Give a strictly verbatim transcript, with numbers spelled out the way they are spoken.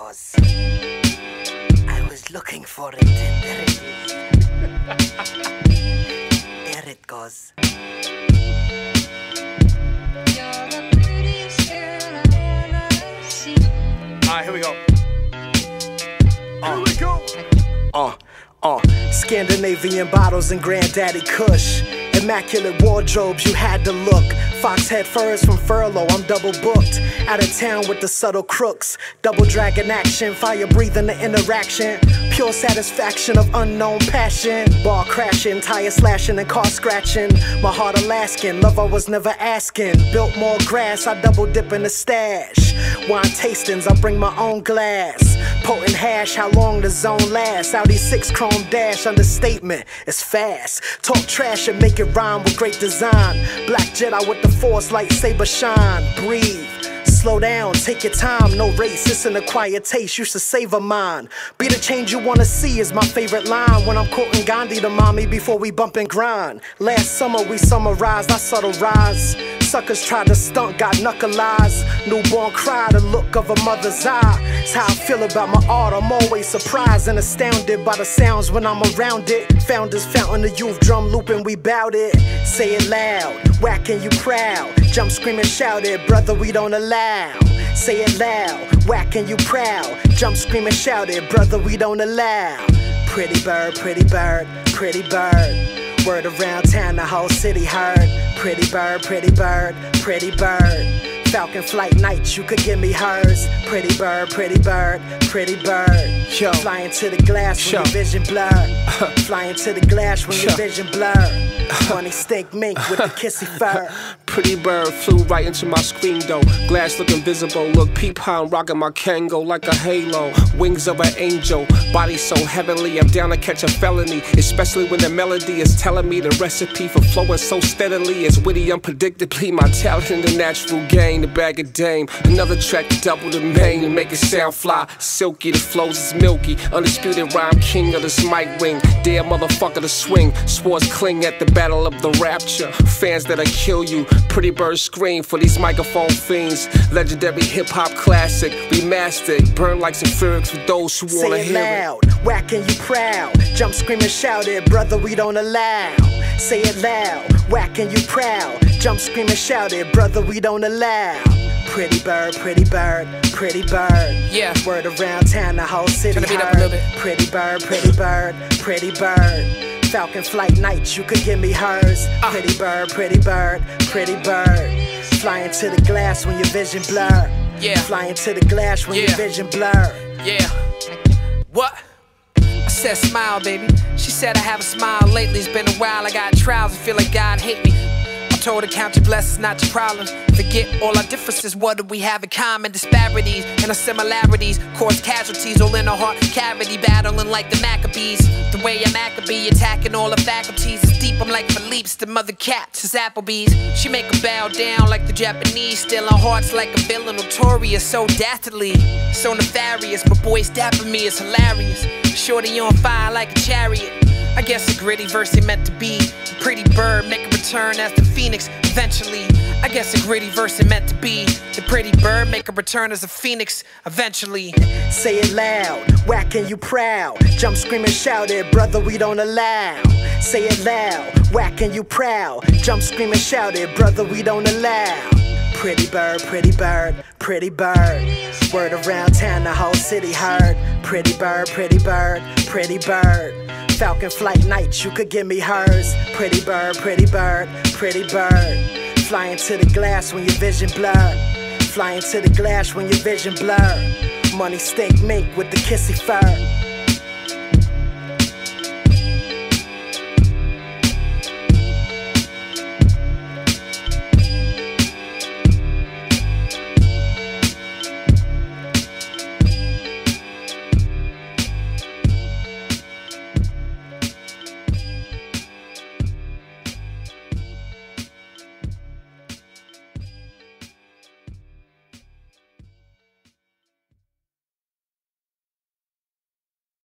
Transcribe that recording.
goes. I was looking for it, and there it is. There it goes. Alright, here we go. Uh, Here we go. uh, uh. Scandinavian bottles and Granddaddy Kush. Immaculate wardrobes, you had to look. Foxhead furs from furlough, I'm double booked. Out of town with the subtle crooks. Double dragon action, fire breathing the interaction. Pure satisfaction of unknown passion. Bar crashing, tire slashing and car scratching. My heart Alaskan, love I was never asking. Built more grass, I double dip in the stash. Wine tastings, I bring my own glass. Potent hash, how long the zone lasts. Audi six chrome dash, understatement, it's fast. Talk trash and make it rhyme with great design. Black Jedi with the force, lightsaber shine. Breathe, slow down, take your time. No race, it's an acquired taste, you should savor mine. Be the change you wanna see is my favorite line. When I'm quoting Gandhi to mommy before we bump and grind. Last summer we summarized our subtle rise. Suckers tried to stunt, got knuckleized. Newborn cry, the look of a mother's eye. It's how I feel about my art, I'm always surprised and astounded by the sounds when I'm around it. Founders fountain the youth drum looping, we bout it. Say it loud, whacking you proud. Jump, scream and shout it, brother we don't allow. Say it loud, whacking you proud. Jump, scream and shout it, brother we don't allow. Pretty bird, pretty bird, pretty bird. Word around town, the whole city heard. Pretty bird, pretty bird, pretty bird. Falcon flight nights, you could give me hers. Pretty bird, pretty bird, pretty bird. Yo. Flying to the glass when Yo. your vision blur. Flying to the glass when Yo. your vision blur. Funny stink mink with the kissy fur. Pretty bird flew right into my screen though. Glass look invisible, look peep how I'm rocking my Kango like a halo. Wings of an angel, body so heavenly, I'm down to catch a felony. Especially when the melody is telling me the recipe for flowing so steadily. It's witty unpredictably, my talent in the natural game. The bag of dame, another track to double the main and make it sound fly. Silky, the flows is milky, undisputed rhyme king of this mic wing. Dare motherfucker to swing, swords cling at the battle of the rapture. Fans that'll kill you, pretty bird scream for these microphone fiends. Legendary hip-hop classic, remastered, burn like sulfuric for those who wanna Say it hear loud, whacking you proud. Jump, scream and shout it, brother we don't allow. Say it loud, whacking you proud. Jump, scream and shout it, brother we don't allow. Pretty bird, pretty bird, pretty bird. Yeah. Word around town, the whole city Turn the beat up heard. a little bit. Pretty bird, pretty bird, pretty bird. Falcon flight nights, you could give me hers. Uh. Pretty bird, pretty bird, pretty bird. Flying to the glass when your vision blur. Yeah. Flying to the glass when Yeah. your vision blur. Yeah. What? I said smile, baby. She said I have a smile lately. It's been a while. I got trials. I feel like God hate me. I told her count your blessings, not your problems. Forget all our differences. What do we have in common? Disparities and our similarities cause casualties all in our heart cavity, battling like the Maccabees. The way I'm Maccabee, attacking all the faculties. It's deep. I'm like Philippe's, the mother cat. She's Applebee's. She make her bow down like the Japanese. Still our hearts like a villain, notorious, so dastardly, so nefarious. My boy stabbing me is hilarious. Shorty on fire like a chariot. I guess a gritty verse he meant to be. A pretty bird make a return as the phoenix eventually. I guess a gritty verse he meant to be. The pretty bird make a return as a phoenix eventually. Say it loud, whacking you proud. Jump, scream and shout it, brother we don't allow. Say it loud, whacking you proud. Jump, scream and shout it, brother we don't allow. Pretty bird, pretty bird, pretty bird. Word around town, the whole city heard. Pretty bird, pretty bird, pretty bird. Falcon flight nights, you could give me hers. Pretty bird, pretty bird, pretty bird. Flying to the glass when your vision blur. Flying to the glass when your vision blur. Money stink mink with the kissy fur.